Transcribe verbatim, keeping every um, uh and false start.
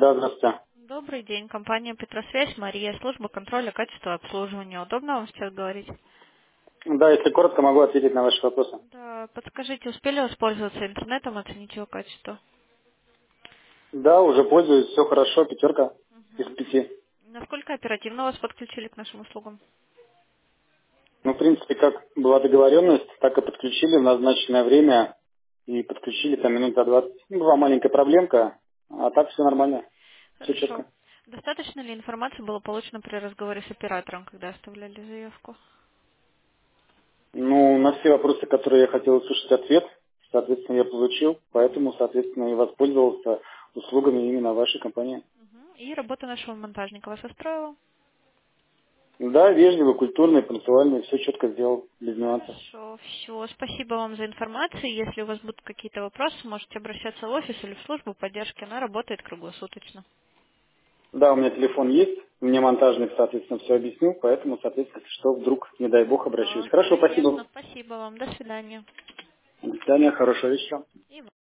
Да, здравствуйте. Добрый день, компания Петросвязь, Мария, служба контроля качества обслуживания. Удобно вам сейчас говорить? Да, если коротко, могу ответить на ваши вопросы. Да, подскажите, успели воспользоваться интернетом, оценить его качество? Да, уже пользуюсь, все хорошо, пятерка из Мгм. пяти. Насколько оперативно вас подключили к нашим услугам? Ну, в принципе, как была договоренность, так и подключили в назначенное время. И подключили там минут за двадцать. Ну, была маленькая проблемка, а так все нормально, все Хорошо. четко. Достаточно ли информации было получено при разговоре с оператором, когда оставляли заявку? Ну, на все вопросы, которые я хотел услышать ответ, соответственно, я получил, поэтому, соответственно, и воспользовался услугами именно вашей компании. Мгм. И работа нашего монтажника вас устроила? Да, вежливый, культурный, пунктуальный, все четко сделал, без нюансов. Хорошо, все. Спасибо вам за информацию. Если у вас будут какие-то вопросы, можете обращаться в офис или в службу поддержки. Она работает круглосуточно. Да, у меня телефон есть, мне монтажник, соответственно, все объяснил, поэтому, соответственно, если что, вдруг, не дай бог, обращусь. Да, Хорошо, конечно. спасибо. Спасибо вам. До свидания. До свидания, хорошего вечера.